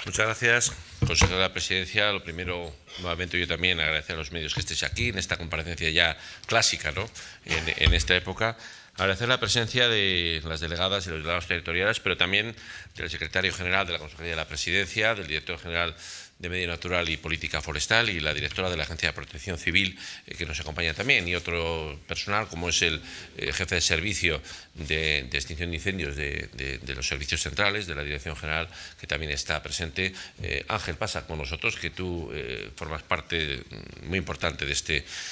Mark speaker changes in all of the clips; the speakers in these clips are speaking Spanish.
Speaker 1: Muchas gracias, consejero de la Presidencia. Lo primero, nuevamente yo también agradecer a los medios que estéis aquí en esta comparecencia ya clásica, ¿no?, en esta época. Agradecer la presencia de las delegadas y los delegados territoriales, pero también del secretario general de la Consejería de la Presidencia, del director general de Medio Natural y Política Forestal y la directora de la Agencia de Protección Civil, que nos acompaña también, y otro personal como es el jefe de servicio de extinción de incendios de los servicios centrales, de la Dirección General, que también está presente. Ángel, pasa con nosotros, que tú formas parte muy importante de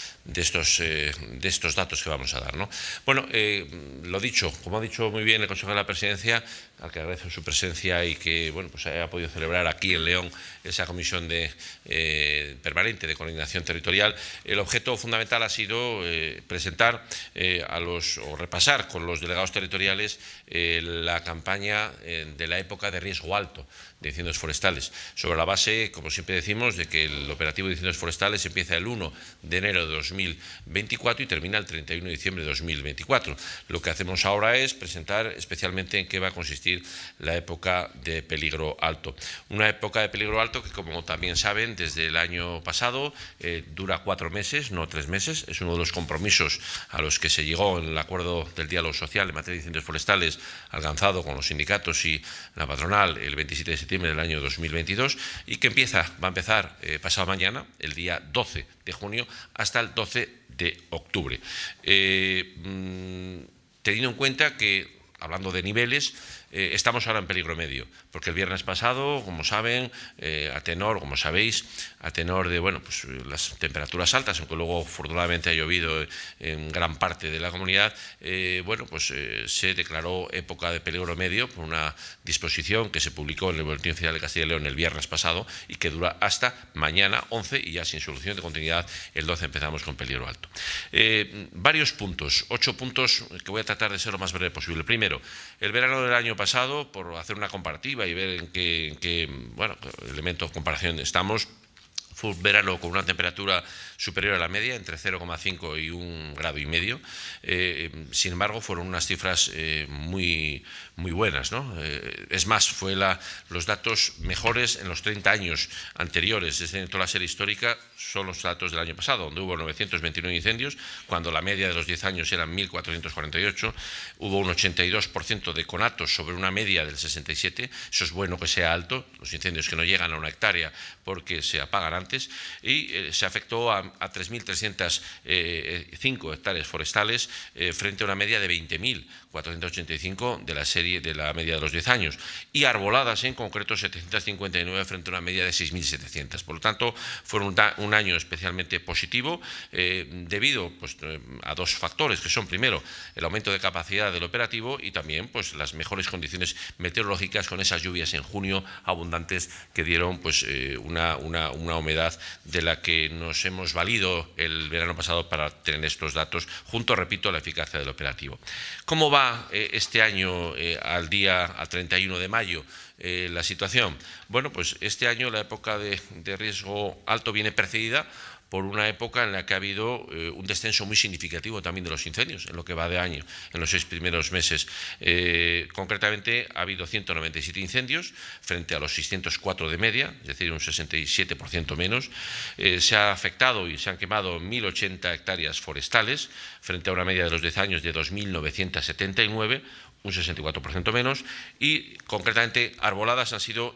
Speaker 1: estos datos que vamos a dar, ¿no? Bueno, lo dicho, como ha dicho muy bien el consejero de la Presidencia, al que agradezco su presencia y que pues haya podido celebrar aquí en León esa comisión permanente de coordinación territorial. El objeto fundamental ha sido presentar o repasar con los delegados territoriales la campaña de la época de riesgo alto de incendios forestales, sobre la base, como siempre decimos, de que el operativo de incendios forestales empieza el 1 de enero de 2024 y termina el 31 de diciembre de 2024. Lo que hacemos ahora es presentar especialmente en qué va a consistir la época de peligro alto. Una época de peligro alto que, como también saben, desde el año pasado dura 4 meses, no 3 meses. Es uno de los compromisos a los que se llegó en el acuerdo del diálogo social en materia de incendios forestales alcanzado con los sindicatos y la patronal el 27 de septiembre del año 2022 y que va a empezar pasado mañana, el día 12 de junio, hasta el 12 de octubre. Teniendo en cuenta que, hablando de niveles, estamos ahora en peligro medio, porque el viernes pasado, como saben, como sabéis, a tenor de las temperaturas altas, aunque luego afortunadamente ha llovido en gran parte de la comunidad, se declaró época de peligro medio por una disposición que se publicó en el Boletín Oficial de Castilla y León el viernes pasado y que dura hasta mañana 11 y ya sin solución de continuidad el 12 empezamos con peligro alto. Varios puntos, 8 puntos que voy a tratar de ser lo más breve posible. Primero, el verano del año pasado, por hacer una comparativa y ver en qué elemento de comparación estamos, fue un verano con una temperatura superior a la media, entre 0,5 y 1,5 grados. Sin embargo, fueron unas cifras muy buenas, ¿no? Es más, fue los datos mejores en los 30 años anteriores. Es decir, en toda la serie histórica son los datos del año pasado, donde hubo 929 incendios, cuando la media de los 10 años eran 1.448. Hubo un 82% de conatos sobre una media del 67%. Eso es bueno que sea alto, los incendios que no llegan a 1 hectárea porque se apagan antes, y se afectó a 3.305 hectáreas forestales frente a una media de 20.485 de la serie de la media de los 10 años, y arboladas en concreto 759 frente a una media de 6.700. Por lo tanto, fue un año especialmente positivo debido a dos factores, que son, primero, el aumento de capacidad del operativo y también las mejores condiciones meteorológicas, con esas lluvias en junio abundantes que dieron una humedad de la que nos hemos valido el verano pasado para tener estos datos, junto, repito, a la eficacia del operativo. ¿Cómo va este año al 31 de mayo la situación? Bueno, pues este año la época de riesgo alto viene precedida por una época en la que ha habido un descenso muy significativo también de los incendios en lo que va de año, en los 6 primeros meses. Concretamente, ha habido 197 incendios frente a los 604 de media, es decir, un 67% menos. Se ha afectado y se han quemado 1.080 hectáreas forestales frente a una media de los 10 años de 2.979, un 64% menos, y concretamente arboladas han sido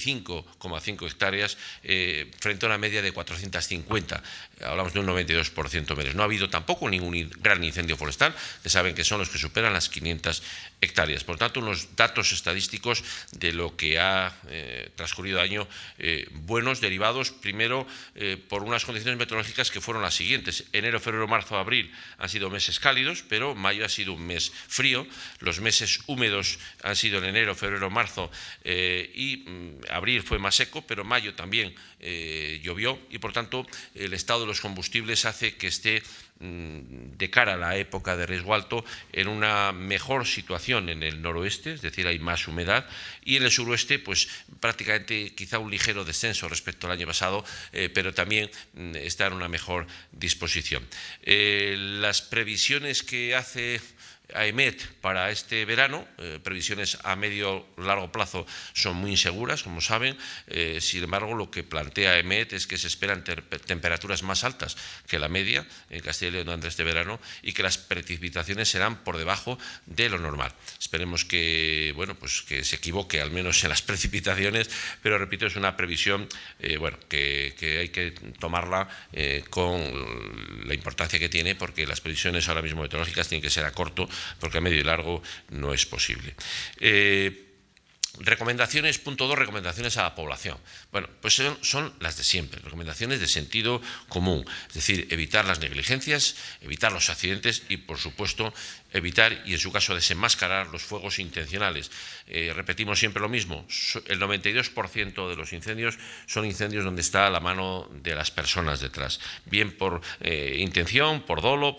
Speaker 1: 35,5 hectáreas frente a una media de 450, hablamos de un 92% menos. No ha habido tampoco ningún gran incendio forestal, que saben que son los que superan las 500 hectáreas. Por lo tanto, unos datos estadísticos de lo que ha transcurrido el año buenos, derivados primero por unas condiciones meteorológicas que fueron las siguientes. Enero, febrero, marzo, abril han sido meses cálidos, pero mayo ha sido un mes frío. Los meses húmedos han sido en enero, febrero, marzo y abril fue más seco, pero mayo también llovió, y por tanto el estado de los combustibles hace que esté de cara a la época de riesgo alto en una mejor situación en el noroeste, es decir, hay más humedad, y en el suroeste pues prácticamente quizá un ligero descenso respecto al año pasado, pero también está en una mejor disposición. Las previsiones que hace AEMET para este verano, previsiones a medio largo plazo son muy inseguras, como saben. Sin embargo, lo que plantea AEMET es que se esperan temperaturas más altas que la media en Castilla y León durante este verano y que las precipitaciones serán por debajo de lo normal. Esperemos que, bueno, pues que se equivoque al menos en las precipitaciones, pero repito, es una previsión que hay que tomarla con la importancia que tiene, porque las previsiones ahora mismo meteorológicas tienen que ser a corto, porque a medio y largo no es posible. Recomendaciones, punto 2, recomendaciones a la población. Bueno, pues son las de siempre, recomendaciones de sentido común, es decir, evitar las negligencias, evitar los accidentes y, por supuesto, evitar y, en su caso, desenmascarar los fuegos intencionales. Repetimos siempre lo mismo, el 92% de los incendios son incendios donde está la mano de las personas detrás, bien por intención, por dolo,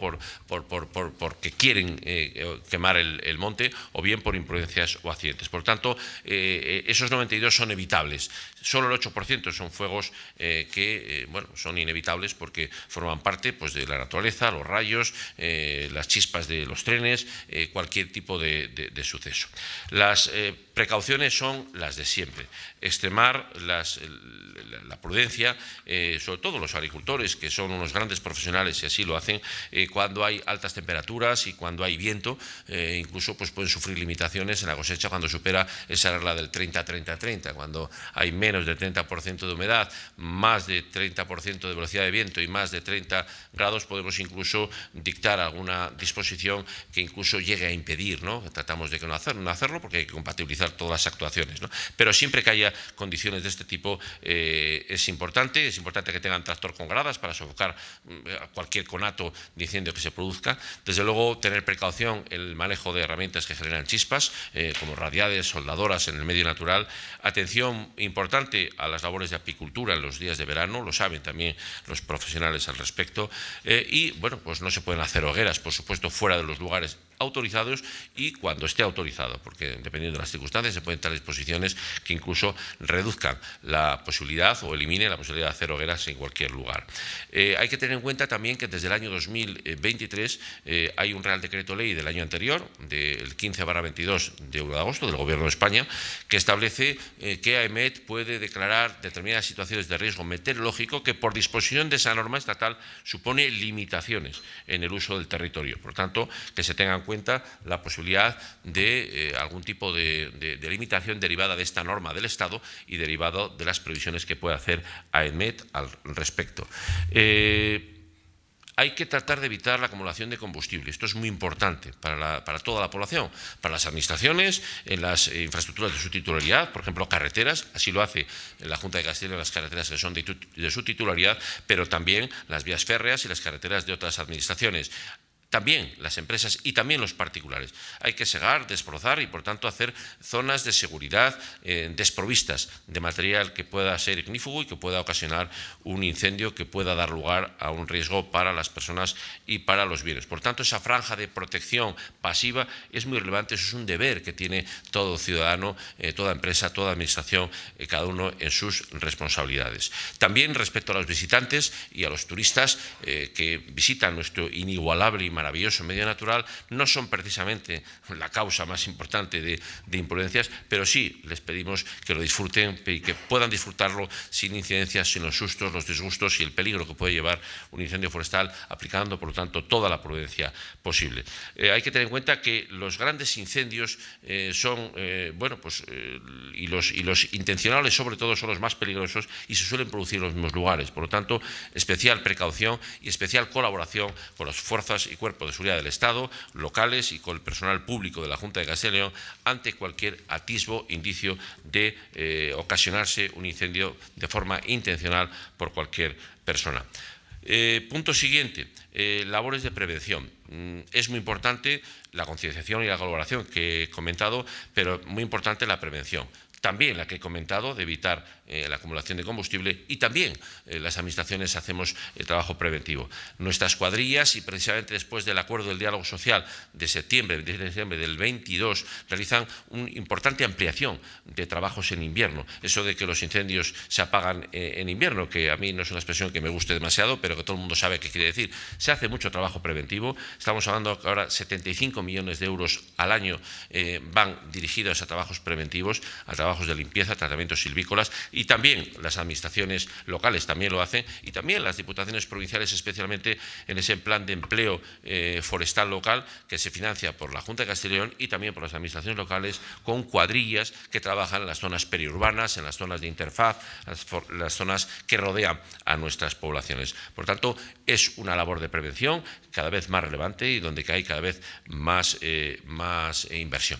Speaker 1: porque quieren quemar el monte, o bien por imprudencias o accidentes. Por tanto, esos 92 son evitables. Solo el 8% son fuegos que son inevitables porque forman parte, pues, de la naturaleza, los rayos, las chispas de los trenes, cualquier tipo de suceso. Las precauciones son las de siempre. Extremar la prudencia, sobre todo los agricultores, que son unos grandes profesionales y así lo hacen, cuando hay altas temperaturas y cuando hay viento, incluso pues pueden sufrir limitaciones en la cosecha cuando supera esa regla del 30-30-30, cuando hay menos del 30% de humedad, más de 30% de velocidad de viento y más de 30 grados, podemos incluso dictar alguna disposición que incluso llegue a impedir, ¿no? Tratamos de que no hacerlo porque hay que compatibilizar todas las actuaciones, ¿no? Pero siempre que haya condiciones de este tipo es importante que tengan tractor con gradas para sofocar cualquier conato de incendio que se produzca. Desde luego, tener precaución en el manejo de herramientas que generan chispas, como radiales, soldadoras en el medio natural. Atención importante a las labores de apicultura en los días de verano, lo saben también los profesionales al respecto. Y, bueno, pues no se pueden hacer hogueras, por supuesto, fuera de los lugares autorizados y cuando esté autorizado, porque dependiendo de las circunstancias se pueden tomar disposiciones que incluso reduzcan la posibilidad o eliminen la posibilidad de hacer hogueras en cualquier lugar. Hay que tener en cuenta también que desde el año 2023 hay un Real Decreto Ley del año anterior, del 15/22 de 1 de agosto, del Gobierno de España, que establece que AEMET puede declarar determinadas situaciones de riesgo meteorológico que por disposición de esa norma estatal supone limitaciones en el uso del territorio. Por tanto, que se tenga en cuenta la posibilidad de algún tipo de limitación derivada de esta norma del Estado y derivado de las previsiones que puede hacer AEMET al respecto. Hay que tratar de evitar la acumulación de combustible. Esto es muy importante para toda la población, para las administraciones, en las infraestructuras de su titularidad, por ejemplo, carreteras, así lo hace la Junta de Castilla y León, las carreteras que son de su titularidad, pero también las vías férreas y las carreteras de otras administraciones. También las empresas y también los particulares. Hay que segar, desbrozar y, por tanto, hacer zonas de seguridad desprovistas de material que pueda ser ignífugo y que pueda ocasionar un incendio que pueda dar lugar a un riesgo para las personas y para los bienes. Por tanto, esa franja de protección pasiva es muy relevante. Eso es un deber que tiene todo ciudadano, toda empresa, toda administración, cada uno en sus responsabilidades. También respecto a los visitantes y a los turistas que visitan nuestro inigualable y maravilloso medio natural, no son precisamente la causa más importante de imprudencias, pero sí les pedimos que lo disfruten y que puedan disfrutarlo sin incidencias, sin los sustos, los disgustos y el peligro que puede llevar un incendio forestal, aplicando, por lo tanto, toda la prudencia posible. Hay que tener en cuenta que los grandes incendios son, y los intencionales, sobre todo, son los más peligrosos y se suelen producir en los mismos lugares. Por lo tanto, especial precaución y especial colaboración con las fuerzas y cuerpos de seguridad del Estado, locales y con el personal público de la Junta de Castilla y León ante cualquier atisbo, indicio de ocasionarse un incendio de forma intencional por cualquier persona. Punto siguiente, labores de prevención. Es muy importante la concienciación y la colaboración que he comentado, pero muy importante la prevención. también la que he comentado, de evitar la acumulación de combustible, y también las administraciones hacemos el trabajo preventivo. Nuestras cuadrillas, y precisamente después del acuerdo del diálogo social de septiembre, 26 de septiembre del 22, realizan una importante ampliación de trabajos en invierno. Eso de que los incendios se apagan en invierno, que a mí no es una expresión que me guste demasiado, pero que todo el mundo sabe qué quiere decir. Se hace mucho trabajo preventivo. Estamos hablando que ahora 75 millones de euros al año van dirigidos a trabajos preventivos, a trabajos de limpieza, tratamientos silvícolas, y también las administraciones locales también lo hacen, y también las diputaciones provinciales, especialmente en ese plan de empleo forestal local que se financia por la Junta de Castilla y León y también por las administraciones locales, con cuadrillas que trabajan en las zonas periurbanas, en las zonas de interfaz, las zonas que rodean a nuestras poblaciones. Por tanto, es una labor de prevención cada vez más relevante y donde hay cada vez más inversión.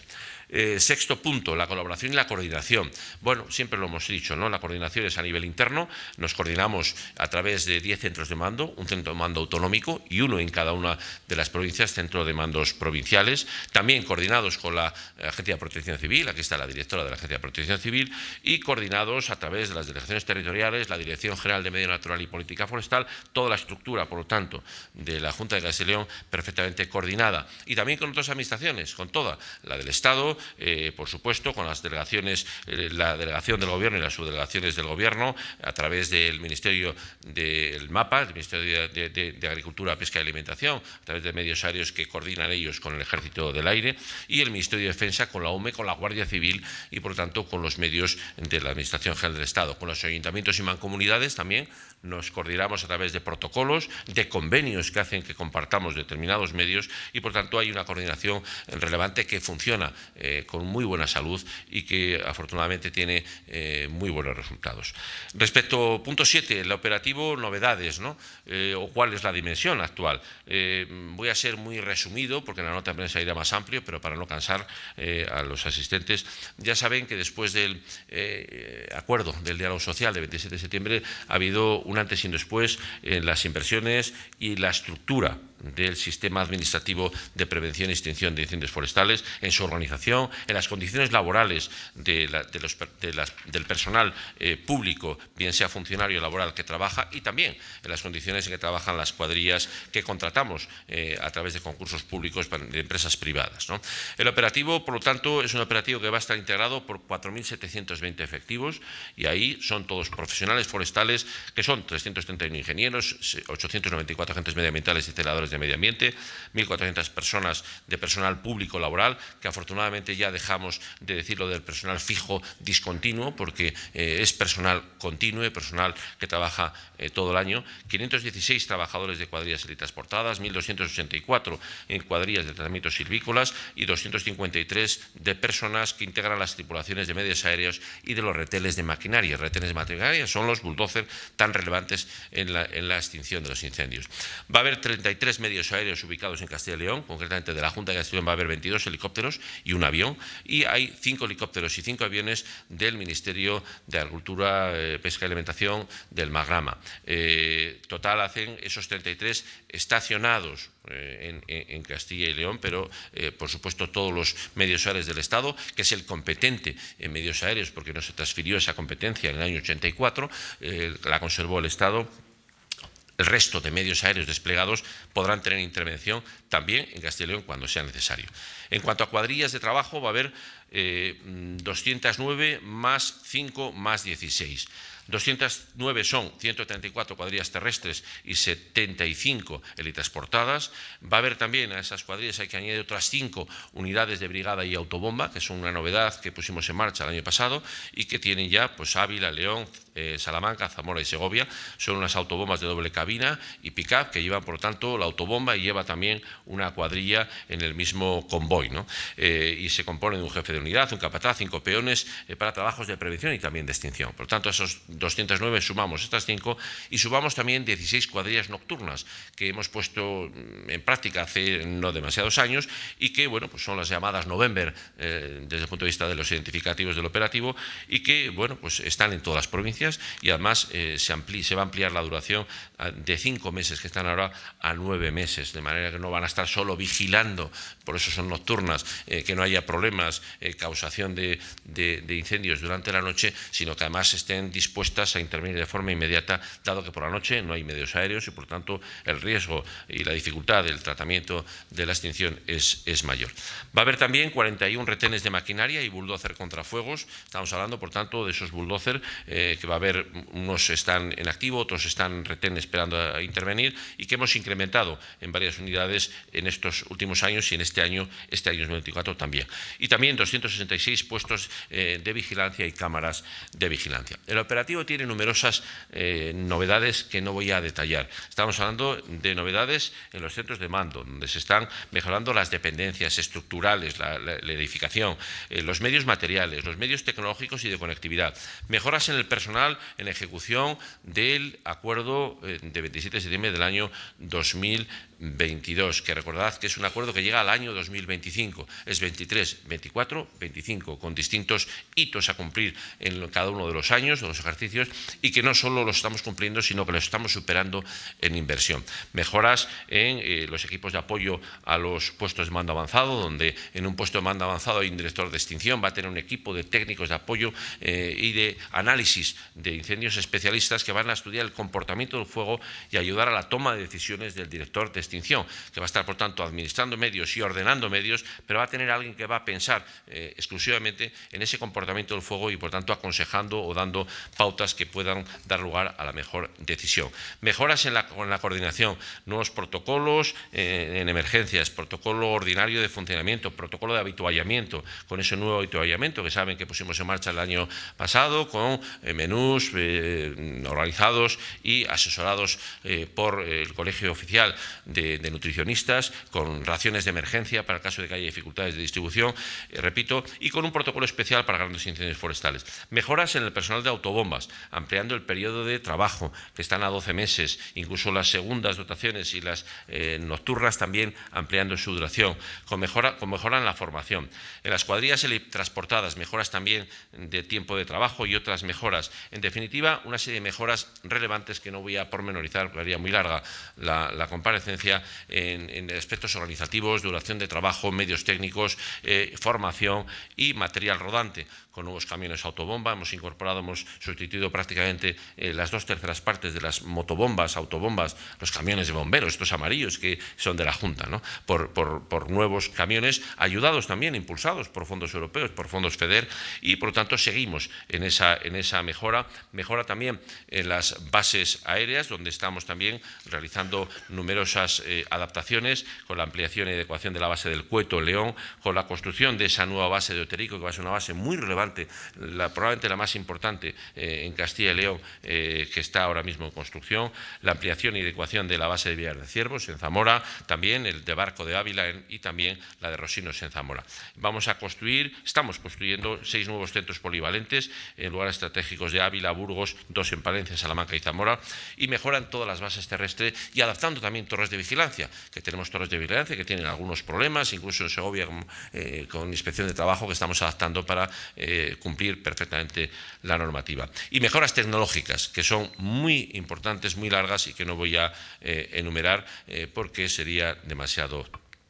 Speaker 1: Sexto punto, la colaboración y la coordinación. Bueno, siempre lo hemos dicho, ¿no? La coordinación es a nivel interno. Nos coordinamos a través de 10 centros de mando, un centro de mando autonómico y uno en cada una de las provincias, centro de mandos provinciales. También coordinados con la Agencia de Protección Civil, aquí está la directora de la Agencia de Protección Civil, y coordinados a través de las delegaciones territoriales, la Dirección General de Medio Natural y Política Forestal, toda la estructura, por lo tanto, de la Junta de Castilla y León perfectamente coordinada. Y también con otras administraciones, con toda la del Estado, por supuesto, con las delegaciones, la delegación del Gobierno y las subdelegaciones del Gobierno, a través del Ministerio del MAPA, el Ministerio de Agricultura, Pesca y Alimentación, a través de medios aéreos que coordinan ellos con el Ejército del Aire, y el Ministerio de Defensa con la UME, con la Guardia Civil y, por lo tanto, con los medios de la Administración General del Estado. Con los ayuntamientos y mancomunidades también nos coordinamos a través de protocolos, de convenios que hacen que compartamos determinados medios y, por tanto, hay una coordinación relevante que funciona con muy buena salud y que afortunadamente tiene muy buenos resultados. Respecto punto 7, el operativo, novedades, ¿no? O cuál es la dimensión actual. Voy a ser muy resumido porque en la nota de prensa irá más amplio, pero para no cansar a los asistentes, ya saben que después del acuerdo del diálogo social de 27 de septiembre ha habido un antes y un después en las inversiones y la estructura del sistema administrativo de prevención y extinción de incendios forestales, en su organización, en las condiciones laborales del personal público, bien sea funcionario laboral que trabaja, y también en las condiciones en que trabajan las cuadrillas que contratamos a través de concursos públicos de empresas privadas, ¿no? El operativo, por lo tanto, es un operativo que va a estar integrado por 4.720 efectivos, y ahí son todos profesionales forestales, que son 331 ingenieros, 894 agentes medioambientales y celadores de medio ambiente, 1.400 personas de personal público laboral, que afortunadamente ya dejamos de decirlo del personal fijo discontinuo, porque es personal continuo y personal que trabaja todo el año, 516 trabajadores de cuadrillas teletransportadas, 1.284 en cuadrillas de tratamientos silvícolas y 253 de personas que integran las tripulaciones de medios aéreos y de los reteles de maquinaria. Reteles de maquinaria son los bulldozers tan relevantes en la extinción de los incendios. Va a haber 33 medios aéreos ubicados en Castilla y León, concretamente de la Junta de Castilla y León va a haber 22 helicópteros y un avión, y hay 5 helicópteros y 5 aviones del Ministerio de Agricultura, Pesca y Alimentación del Magrama. Total hacen esos 33 estacionados en Castilla y León, pero por supuesto todos los medios aéreos del Estado, que es el competente en medios aéreos porque no se transfirió esa competencia en el año 84, la conservó el Estado. El resto de medios aéreos desplegados podrán tener intervención también en Castilla y León cuando sea necesario. En cuanto a cuadrillas de trabajo, va a haber 209 más 5 más 16. 209 son 134 cuadrillas terrestres y 75 helitransportadas. Va a haber también a esas cuadrillas, hay que añadir otras 5 unidades de brigada y autobomba, que son una novedad que pusimos en marcha el año pasado y que tienen ya pues Ávila, León, Salamanca, Zamora y Segovia. Son unas autobombas de doble cabina y pick-up que llevan, por lo tanto, la autobomba y lleva también una cuadrilla en el mismo convoy, ¿no? Y se compone de un jefe de unidad, un capataz, 5 peones para trabajos de prevención y también de extinción. Por lo tanto, esos 209 sumamos estas 5 y sumamos también 16 cuadrillas nocturnas que hemos puesto en práctica hace no demasiados años y que, bueno, pues son las llamadas November desde el punto de vista de los identificativos del operativo y que, bueno, pues están en todas las provincias y además se va a ampliar la duración de 5 meses que están ahora a 9 meses, de manera que no van a estar solo vigilando, por eso son nocturnas, que no haya problemas causación de incendios durante la noche, sino que además estén dispuestas a intervenir de forma inmediata, dado que por la noche no hay medios aéreos y por tanto el riesgo y la dificultad del tratamiento de la extinción es mayor. Va a haber también 41 retenes de maquinaria y bulldozer contrafuegos. Estamos hablando, por tanto, de esos bulldozer que va a haber, unos están en activo, otros están en retén esperando a intervenir, y que hemos incrementado en varias unidades en estos últimos años y en este año 2024 también. Y también 266 puestos de vigilancia y cámaras de vigilancia. El operativo tiene numerosas novedades que no voy a detallar. Estamos hablando de novedades en los centros de mando, donde se están mejorando las dependencias estructurales, la edificación, los medios materiales, los medios tecnológicos y de conectividad. Mejoras en el personal en ejecución del acuerdo de 27 de septiembre del año 2022, que recordad que es un acuerdo que llega al año 2025, es 23, 24, 25, con distintos hitos a cumplir en cada uno de los años, de los ejercicios, y que no solo los estamos cumpliendo, sino que los estamos superando en inversión. Mejoras en los equipos de apoyo a los puestos de mando avanzado, donde en un puesto de mando avanzado hay un director de extinción, va a tener un equipo de técnicos de apoyo y de análisis de incendios especialistas que van a estudiar el comportamiento del fuego y ayudar a la toma de decisiones del director de extinción, que va a estar, por tanto, administrando medios y ordenando medios, pero va a tener alguien que va a pensar exclusivamente en ese comportamiento del fuego y, por tanto, aconsejando o dando pautas que puedan dar lugar a la mejor decisión. Mejoras con la coordinación, nuevos protocolos en emergencias, protocolo ordinario de funcionamiento, protocolo de habituallamiento, con ese nuevo habituallamiento que saben que pusimos en marcha el año pasado, con menús organizados y asesorados por el Colegio Oficial de Nutricionistas, con raciones de emergencia para el caso de que haya dificultades de distribución, repito, y con un protocolo especial para grandes incendios forestales. Mejoras en el personal de autobombas, ampliando el periodo de trabajo, que están a 12 meses, incluso las segundas dotaciones y las nocturnas también ampliando su duración, con mejora en la formación. En las cuadrillas transportadas, mejoras también de tiempo de trabajo y otras mejoras. En definitiva, una serie de mejoras relevantes que no voy a pormenorizar, porque haría muy larga la comparecencia, en aspectos organizativos, duración de trabajo, medios técnicos, formación y material rodante. Con nuevos camiones autobomba, hemos sustituido prácticamente las 2/3 partes de las motobombas, autobombas, los camiones de bomberos, estos amarillos que son de la Junta, ¿no? por nuevos camiones, ayudados también, impulsados por fondos europeos, por fondos FEDER, y por lo tanto seguimos en esa mejora. Mejora también en las bases aéreas, donde estamos también realizando numerosas adaptaciones, con la ampliación y adecuación de la base del Cueto en León, con la construcción de esa nueva base de Oterico, que va a ser una base muy relevante, probablemente la más importante en Castilla y León, que está ahora mismo en construcción, la ampliación y adecuación de la base de Villar de Ciervos en Zamora, también el de Barco de Ávila y también la de Rosinos en Zamora. Estamos construyendo 6 nuevos centros polivalentes en lugares estratégicos de Ávila, Burgos, 2 en Palencia, Salamanca y Zamora, y mejoran todas las bases terrestres y adaptando también torres de vigilancia, que tenemos torres de vigilancia que tienen algunos problemas, incluso en Segovia con inspección de trabajo, que estamos adaptando para cumplir perfectamente la normativa. Y mejoras tecnológicas, que son muy importantes, muy largas y que no voy a enumerar porque sería demasiado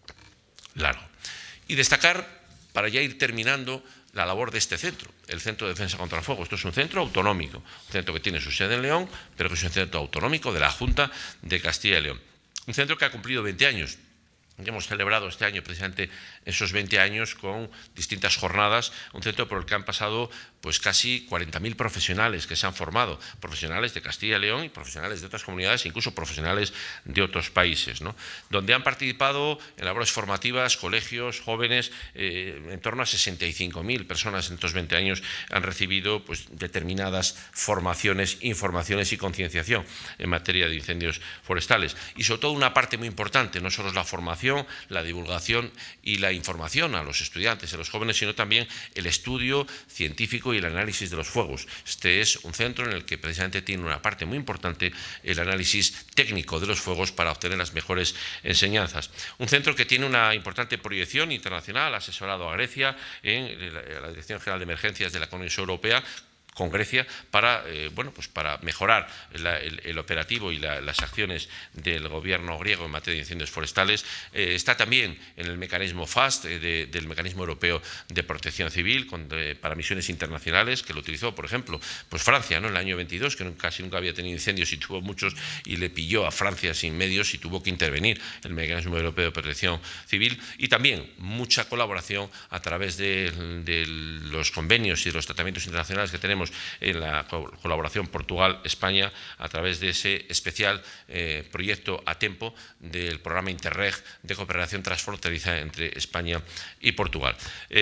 Speaker 1: largo. Y destacar, para ya ir terminando, la labor de este centro, el Centro de Defensa contra el Fuego. Esto es un centro autonómico, un centro que tiene su sede en León, pero que es un centro autonómico de la Junta de Castilla y León. Un centro que ha cumplido 20 años. Hemos celebrado este año precisamente esos 20 años con distintas jornadas, un centro por el que han pasado pues casi 40.000 profesionales que se han formado, profesionales de Castilla y León y profesionales de otras comunidades, incluso profesionales de otros países, ¿no? Donde han participado en labores formativas, colegios, jóvenes, en torno a 65.000 personas en estos 20 años han recibido pues determinadas formaciones, informaciones y concienciación en materia de incendios forestales. Y sobre todo una parte muy importante, no solo es la formación, la divulgación y la información a los estudiantes, a los jóvenes, sino también el estudio científico y el análisis de los fuegos. Este es un centro en el que precisamente tiene una parte muy importante el análisis técnico de los fuegos para obtener las mejores enseñanzas. Un centro que tiene una importante proyección internacional, asesorado a Grecia en la Dirección General de Emergencias de la Comisión Europea, con Grecia para, pues para mejorar el operativo y las acciones del gobierno griego en materia de incendios forestales. Está también en el mecanismo FAST, del Mecanismo Europeo de Protección Civil, para misiones internacionales, que lo utilizó, por ejemplo, pues Francia, ¿no?, en el año 22, que casi nunca había tenido incendios y tuvo muchos, y le pilló a Francia sin medios y tuvo que intervenir el Mecanismo Europeo de Protección Civil. Y también mucha colaboración a través de los convenios y de los tratamientos internacionales que tenemos en la colaboración Portugal-España a través de ese especial proyecto a tiempo del programa Interreg de cooperación transfronteriza entre España y Portugal.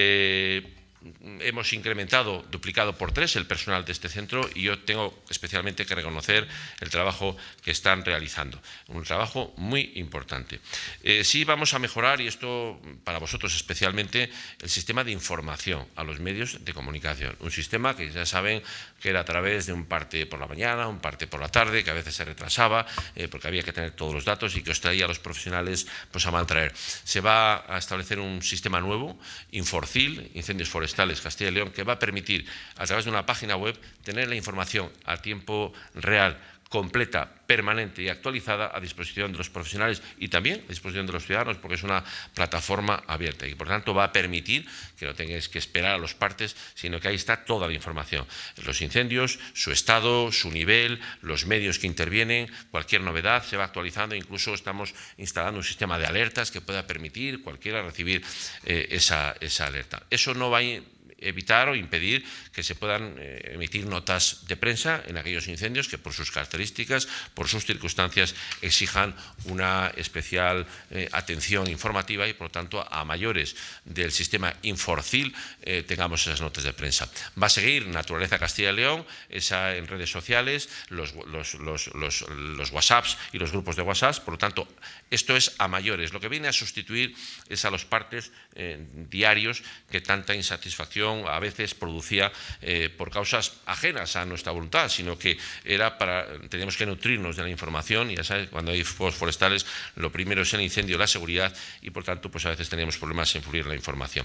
Speaker 1: Hemos incrementado, duplicado por 3 el personal de este centro, y yo tengo especialmente que reconocer el trabajo que están realizando, un trabajo muy importante. Sí vamos a mejorar, y esto para vosotros especialmente, el sistema de información a los medios de comunicación, un sistema que ya saben que era a través de un parte por la mañana, un parte por la tarde, que a veces se retrasaba porque había que tener todos los datos y que os traía a los profesionales pues a mal traer. Se va a establecer un sistema nuevo, Inforcil, Incendios Forestales Castilla y León, que va a permitir, a través de una página web, tener la información a tiempo real, completa, permanente y actualizada a disposición de los profesionales y también a disposición de los ciudadanos, porque es una plataforma abierta y por tanto va a permitir que no tengáis que esperar a los partes, sino que ahí está toda la información, los incendios, su estado, su nivel, los medios que intervienen, cualquier novedad se va actualizando. Incluso estamos instalando un sistema de alertas que pueda permitir cualquiera recibir esa alerta. Eso no va a evitar o impedir que se puedan emitir notas de prensa en aquellos incendios que por sus características, por sus circunstancias, exijan una especial atención informativa y, por lo tanto, a mayores del sistema Inforcil tengamos esas notas de prensa. Va a seguir Naturaleza Castilla y León, esa en redes sociales, los WhatsApps y los grupos de WhatsApp. Por lo tanto, esto es a mayores. Lo que viene a sustituir es a los partes diarios que tanta insatisfacción a veces producía por causas ajenas a nuestra voluntad, sino que teníamos que nutrirnos de la información. Y ya sabes, cuando hay fuegos forestales, lo primero es el incendio, la seguridad, y por tanto pues a veces teníamos problemas en fluir la información.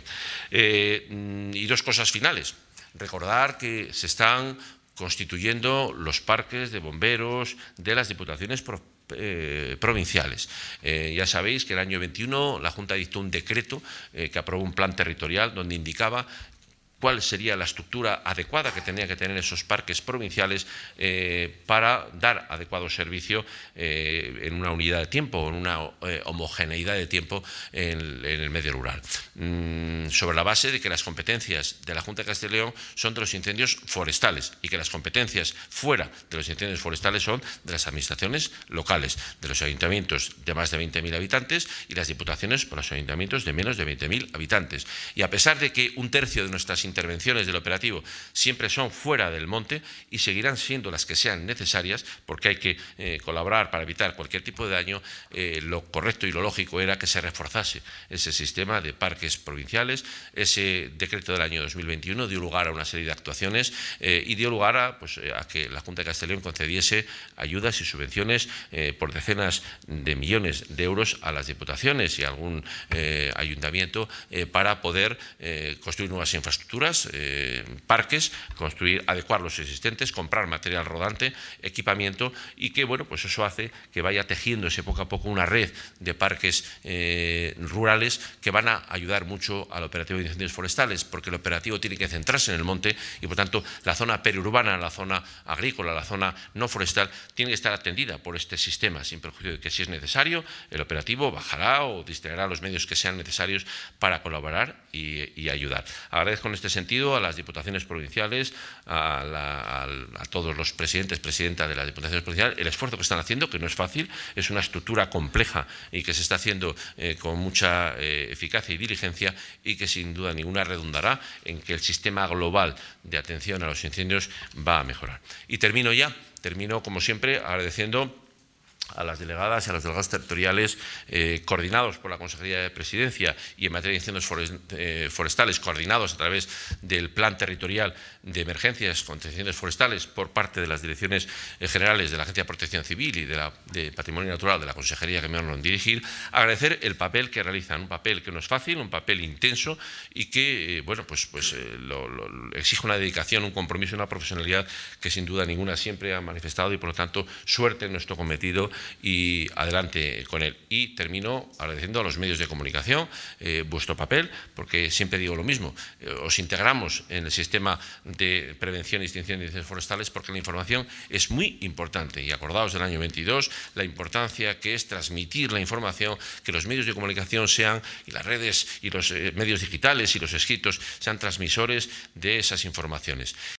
Speaker 1: Y dos cosas finales. Recordar que se están constituyendo los parques de bomberos de las diputaciones provinciales. Ya sabéis que el año 21 la Junta dictó un decreto que aprobó un plan territorial donde indicaba cuál sería la estructura adecuada que tenían que tener esos parques provinciales para dar adecuado servicio en una unidad de tiempo, en una homogeneidad de tiempo en el medio rural. Sobre la base de que las competencias de la Junta de Castilla y León son de los incendios forestales y que las competencias fuera de los incendios forestales son de las administraciones locales, de los ayuntamientos de más de 20.000 habitantes y las diputaciones por los ayuntamientos de menos de 20.000 habitantes. Y a pesar de que un tercio de nuestras intervenciones del operativo siempre son fuera del monte y seguirán siendo las que sean necesarias, porque hay que colaborar para evitar cualquier tipo de daño, lo correcto y lo lógico era que se reforzase ese sistema de parques provinciales. Ese decreto del año 2021 dio lugar a una serie de actuaciones y dio lugar a que la Junta de Castilla y León concediese ayudas y subvenciones por decenas de millones de euros a las diputaciones y a algún ayuntamiento para poder construir nuevas infraestructuras, parques, adecuar los existentes, comprar material rodante, equipamiento, y que pues eso hace que vaya tejiéndose poco a poco una red de parques rurales que van a ayudar mucho al operativo de incendios forestales, porque el operativo tiene que centrarse en el monte y por tanto la zona periurbana, la zona agrícola, la zona no forestal tiene que estar atendida por este sistema, sin perjuicio de que si es necesario el operativo bajará o distraerá los medios que sean necesarios para colaborar y ayudar. Agradezco en este sentido a las diputaciones provinciales, a todos los presidentas de las diputaciones provinciales, el esfuerzo que están haciendo, que no es fácil, es una estructura compleja y que se está haciendo con mucha eficacia y diligencia, y que sin duda ninguna redundará en que el sistema global de atención a los incendios va a mejorar. Y termino como siempre agradeciendo a las delegadas y a los delegados territoriales coordinados por la Consejería de Presidencia y en materia de incendios forestales coordinados a través del Plan Territorial de Emergencias contra Incendios Forestales por parte de las direcciones generales de la Agencia de Protección Civil y de Patrimonio Natural de la Consejería que me honran dirigir, agradecer el papel que realizan, un papel que no es fácil, un papel intenso y que bueno, pues exige una dedicación, un compromiso y una profesionalidad que sin duda ninguna siempre ha manifestado y por lo tanto suerte en nuestro cometido y adelante con él. Y termino agradeciendo a los medios de comunicación vuestro papel, porque siempre digo lo mismo, os integramos en el sistema de prevención y extinción de incendios forestales porque la información es muy importante y acordaos del año 22 la importancia que es transmitir la información, que los medios de comunicación sean, y las redes y los medios digitales y los escritos sean transmisores de esas informaciones.